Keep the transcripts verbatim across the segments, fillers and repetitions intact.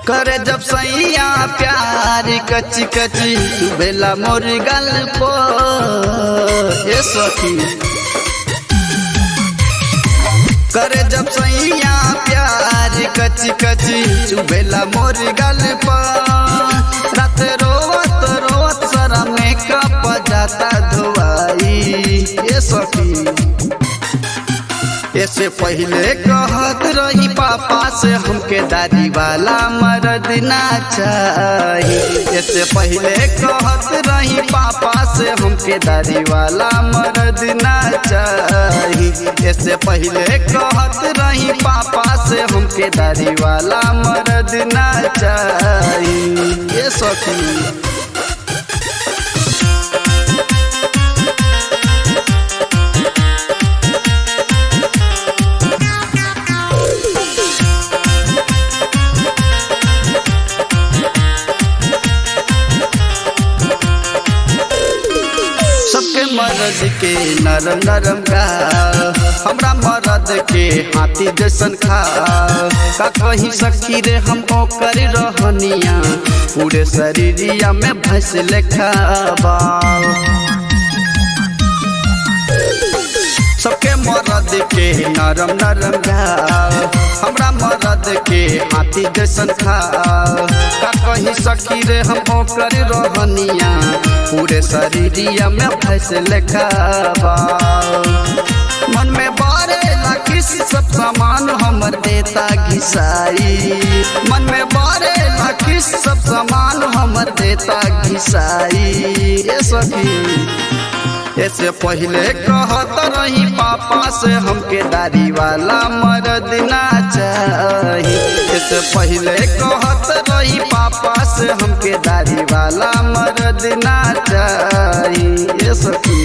करे जब सैया प्यार कची कची बेला मोर गल पो ए सखी। करे जब सैया प्यार कची कची चुबेला मोर गल पो रात रोवत रोवत सारा मेकअप जाता धोवाई ए सखी। ऐसे पहले कहत रही पापा से हमके दाढ़ी वाला मर्द ना चाहिए। ऐसे पहले कहत रही पापा से हमके दाढ़ी वाला मर्द ना चाहिए। ऐसे पहले कहत रही पापा से हमके दाढ़ी वाला मर्द ना चाहिए। ये सखी सबके मर्द के नरम नरम गाल हमरा मर्द के हाथी जैसन खाल। का कहीं सखी रे हम ओकर रहनिया पूरे शरीरिया में भैंस लेखा बाल। सबके मर्द के नरम नरम गाल हमरा मर्द के हाथी जैसन खाल। का कहीं सखी रे हम ओकर रहनिया पूरे शरीरिया में भैंस लेखा बाल। मन में बारे लाखिस सब सामान हमर देता घिसाई। मन में बारे लाखिस सब सामान हमर देता घिसाई। ए सखी ऐसे पहले कहत रही पापा से हमके दाढ़ी वाला मर्द ना चाहिए। ऐसे पहले कहत रही पापा से हमके दाढ़ी वाला मर्द ना चाहिए। सखी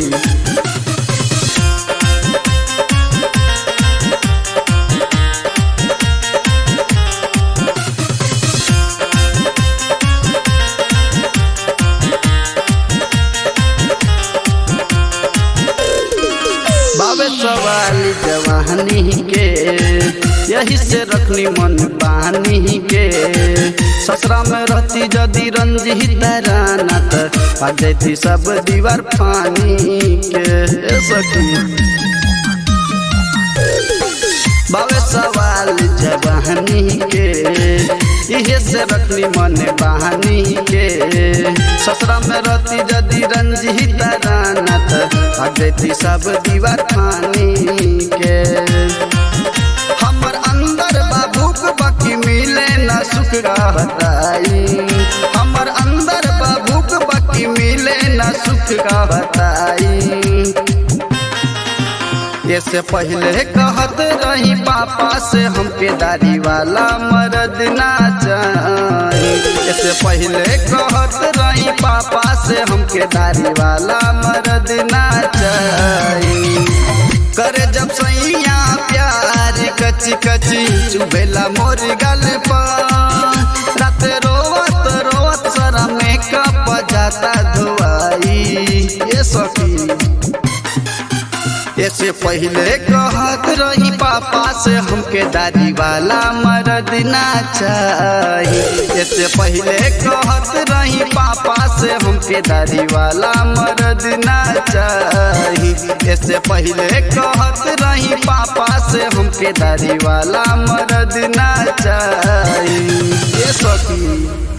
बाबे सवाल जवानी के यही से रखनी मन पानी के। ससुरा में रहती जदी रंजीत राना त आ जाती सब दीवार पानी के। सखी बाबे सवाल जवानी के इहे से रखनी मन बहानी के। ससुरा में रहती जदी रंजीत राना त आ जाती सब दीवार पानी के। हमर अंदर बाबूक बाकी मिले न सुख बताई। हमर अंदर बाबूक बाकी मिले न सुख बताई। ऐसे पहले कहत रही पापा से हमके दाढ़ी वाला मर्द ना चाहिए। ऐसे पहले कहत रही पापा से हमके दाढ़ी वाला मर्द ना चाहिए। करे जब सैया प्यार कची कची चुबेला मोर गल पर रात रोवत रोवत सारा मेकअप जाता धोवाई। ये सखी ऐसे पहले कहत रही पापा से हमके दाढ़ी वाला मर्द ना चाहिए। ऐसे पहले कहत रही पापा से हमके दाढ़ी वाला मर्द ना चाहिए। ऐसे पहले कहत रही पापा से हमके दाढ़ी वाला मर्द ना चाहिए। ये सखी